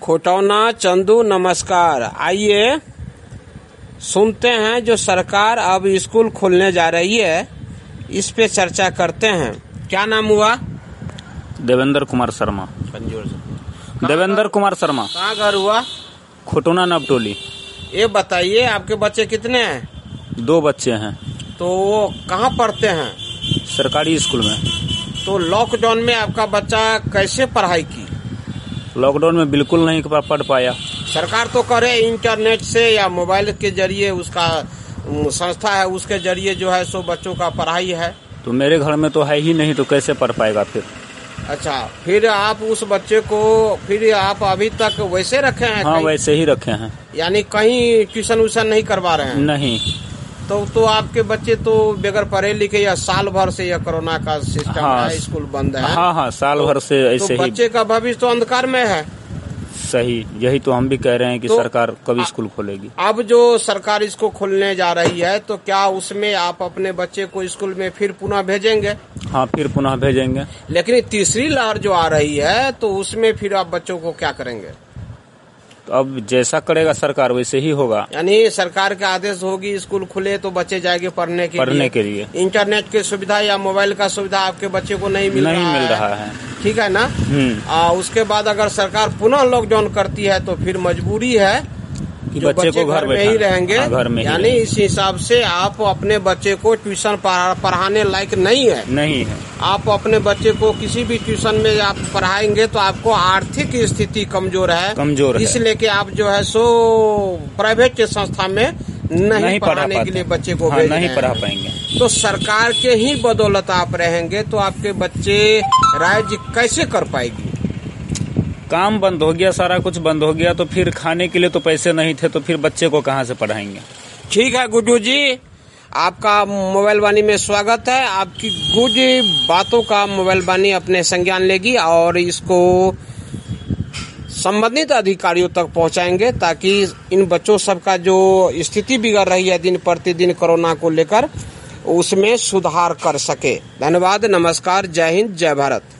खोटौना चंदू नमस्कार। आइए सुनते हैं जो सरकार अब स्कूल खोलने जा रही है, इस पे चर्चा करते हैं। क्या नाम हुआ? देवेंद्र कुमार शर्मा। देवेंद्र कुमार शर्मा। कहाँ घर हुआ? खोटौना नवटोली। ये बताइए आपके बच्चे कितने हैं? 2 बच्चे हैं। तो वो कहाँ पढ़ते हैं? सरकारी स्कूल में। तो लॉकडाउन में आपका बच्चा कैसे पढ़ाई की? लॉकडाउन में बिल्कुल नहीं पढ़ पाया। सरकार तो करे इंटरनेट से या मोबाइल के जरिए, उसका संस्था है उसके जरिए जो है सो बच्चों का पढ़ाई है। तो मेरे घर में तो है ही नहीं, तो कैसे पढ़ पाएगा फिर? अच्छा, फिर आप उस बच्चे को फिर आप अभी तक वैसे रखे हैं? हाँ, वैसे ही रखे हैं। यानी कहीं ट्यूशन व्यूशन नहीं करवा रहे हैं? नहीं। तो आपके बच्चे तो बगैर पढ़े लिखे या साल भर से या कोरोना का सिस्टम हाँ, है, स्कूल बंद है। हाँ, साल भर से ऐसे ही। बच्चे का भविष्य तो अंधकार में है। सही, यही तो हम भी कह रहे हैं कि सरकार कब स्कूल खोलेगी। अब जो सरकार इसको खोलने जा रही है, तो क्या उसमें आप अपने बच्चे को स्कूल में फिर पुनः भेजेंगे? हाँ, फिर पुनः भेजेंगे। लेकिन तीसरी लहर जो आ रही है, तो उसमें फिर आप बच्चों को क्या करेंगे? तो अब जैसा करेगा सरकार वैसे ही होगा। यानी सरकार का आदेश होगी स्कूल खुले तो बच्चे जाएंगे पढ़ने के लिए। इंटरनेट की सुविधा या मोबाइल का सुविधा आपके बच्चे को नहीं मिल रहा है। ठीक है ना? उसके बाद अगर सरकार पुनः लॉकडाउन करती है तो फिर मजबूरी है कि बच्चे को घर में ही रहेंगे। यानी इस हिसाब से आप अपने बच्चे को ट्यूशन पढ़ाने लायक नहीं है। आप अपने बच्चे को किसी भी ट्यूशन में आप पढ़ाएंगे तो आपको आर्थिक स्थिति कमजोर है, इसलिए कि आप जो है सो प्राइवेट के संस्था में नहीं पढ़ाने के लिए बच्चे को नहीं पढ़ा पाएंगे। तो सरकार के ही बदौलत आप रहेंगे तो आपके बच्चे राज्य कैसे कर पाएगी? काम बंद हो गया, सारा कुछ बंद हो गया, तो फिर खाने के लिए तो पैसे नहीं थे, तो फिर बच्चे को कहाँ से पढ़ाएंगे? ठीक है गुड्डू जी, आपका मोबाइल वाणी में स्वागत है। आपकी कुछ बातों का मोबाइल वाणी अपने संज्ञान लेगी और इसको संबंधित अधिकारियों तक पहुंचाएंगे, ताकि इन बच्चों सबका जो स्थिति बिगड़ रही है दिन प्रतिदिन कोरोना को लेकर, उसमें सुधार कर सके। धन्यवाद, नमस्कार, जय हिंद, जय भारत।